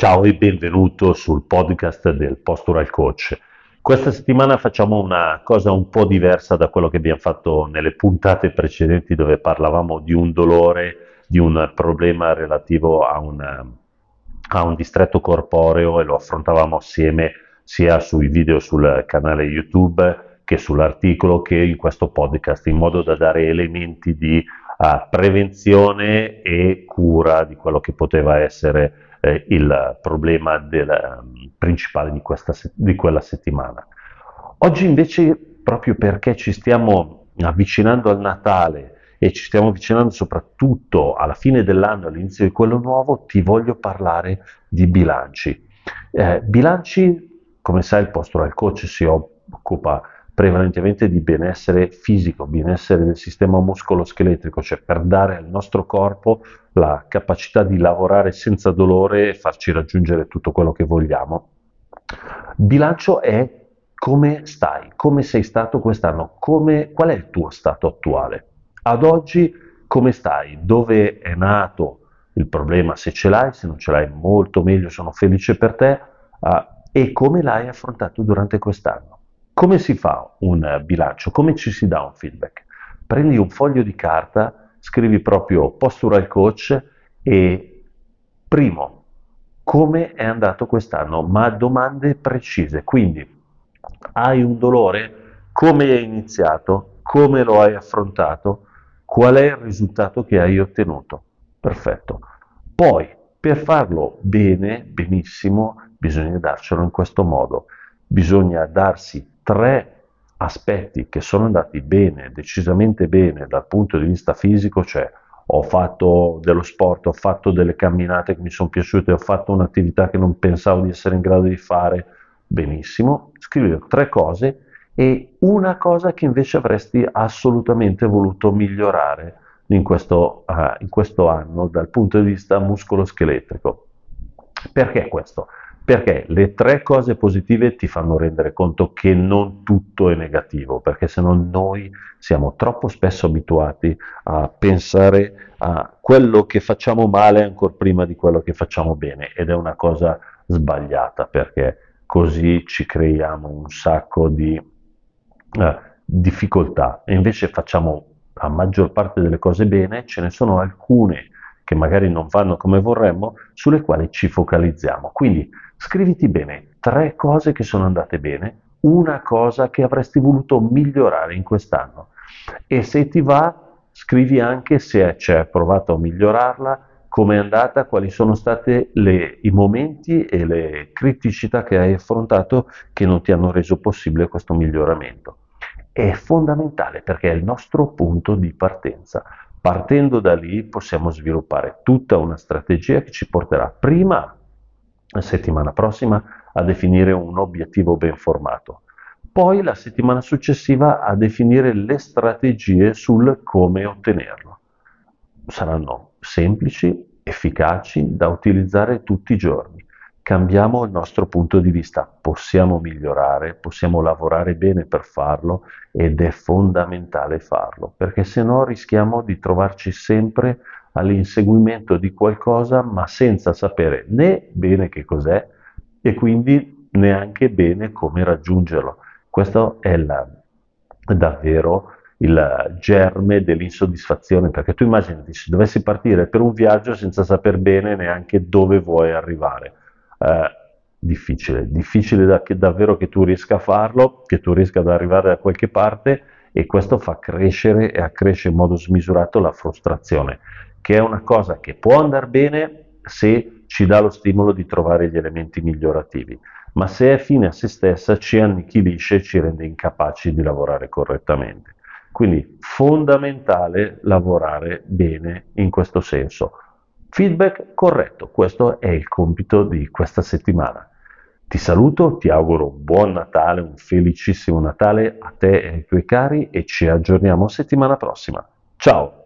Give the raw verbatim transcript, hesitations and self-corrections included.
Ciao e benvenuto sul podcast del Postural Coach. Questa settimana facciamo una cosa un po' diversa da quello che abbiamo fatto nelle puntate precedenti dove parlavamo di un dolore, di un problema relativo a un, a un distretto corporeo e lo affrontavamo assieme sia sui video sul canale YouTube che sull'articolo che in questo podcast in modo da dare elementi di uh, prevenzione e cura di quello che poteva essere eh, il problema del, um, principale di, questa, di quella settimana. Oggi invece, proprio perché ci stiamo avvicinando al Natale e ci stiamo avvicinando soprattutto alla fine dell'anno, all'inizio di quello nuovo, ti voglio parlare di bilanci. Eh, bilanci, come sai, il Postural Coach si occupa prevalentemente di benessere fisico, benessere del sistema muscolo-scheletrico, cioè per dare al nostro corpo la capacità di lavorare senza dolore e farci raggiungere tutto quello che vogliamo. Bilancio è come stai, come sei stato quest'anno, come, qual è il tuo stato attuale. Ad oggi come stai, dove è nato il problema, se ce l'hai, se non ce l'hai molto meglio, sono felice per te, uh, e come l'hai affrontato durante quest'anno. Come si fa un bilancio? Come ci si dà un feedback? Prendi un foglio di carta, scrivi proprio Postural Coach e primo, come è andato quest'anno? Ma domande precise, quindi hai un dolore? Come hai iniziato? Come lo hai affrontato? Qual è il risultato che hai ottenuto? Perfetto. Poi, per farlo bene, benissimo, bisogna darcelo in questo modo. Bisogna darsi tre aspetti che sono andati bene, decisamente bene dal punto di vista fisico, cioè ho fatto dello sport, ho fatto delle camminate che mi sono piaciute, ho fatto un'attività che non pensavo di essere in grado di fare, benissimo, scrivere tre cose e una cosa che invece avresti assolutamente voluto migliorare in questo, uh, in questo anno dal punto di vista muscolo-scheletrico. Perché questo? Perché le tre cose positive ti fanno rendere conto che non tutto è negativo, perché se no noi siamo troppo spesso abituati a pensare a quello che facciamo male ancora prima di quello che facciamo bene ed è una cosa sbagliata perché così ci creiamo un sacco di eh, difficoltà e invece facciamo la maggior parte delle cose bene, ce ne sono alcune che magari non vanno come vorremmo, sulle quali ci focalizziamo. Quindi scriviti bene tre cose che sono andate bene, una cosa che avresti voluto migliorare in quest'anno e se ti va scrivi anche se ci hai provato a migliorarla, come è andata, quali sono stati i momenti e le criticità che hai affrontato che non ti hanno reso possibile questo miglioramento. È fondamentale perché è il nostro punto di partenza. Partendo da lì possiamo sviluppare tutta una strategia che ci porterà prima, la settimana prossima, a definire un obiettivo ben formato, poi la settimana successiva a definire le strategie sul come ottenerlo. Saranno semplici, efficaci, da utilizzare tutti i giorni. Cambiamo il nostro punto di vista, possiamo migliorare, possiamo lavorare bene per farlo ed è fondamentale farlo, perché se no rischiamo di trovarci sempre all'inseguimento di qualcosa ma senza sapere né bene che cos'è e quindi neanche bene come raggiungerlo. Questo è la, davvero il germe dell'insoddisfazione, perché tu immaginati se dovessi partire per un viaggio senza saper bene neanche dove vuoi arrivare. Eh, difficile, difficile da, che, davvero che tu riesca a farlo, che tu riesca ad arrivare da qualche parte e questo fa crescere e accresce in modo smisurato la frustrazione, che è una cosa che può andare bene se ci dà lo stimolo di trovare gli elementi migliorativi, ma se è fine a se stessa ci annichilisce e ci rende incapaci di lavorare correttamente. Quindi fondamentale lavorare bene in questo senso. Feedback corretto, questo è il compito di questa settimana. Ti saluto, ti auguro un buon Natale, un felicissimo Natale a te e ai tuoi cari e ci aggiorniamo settimana prossima. Ciao!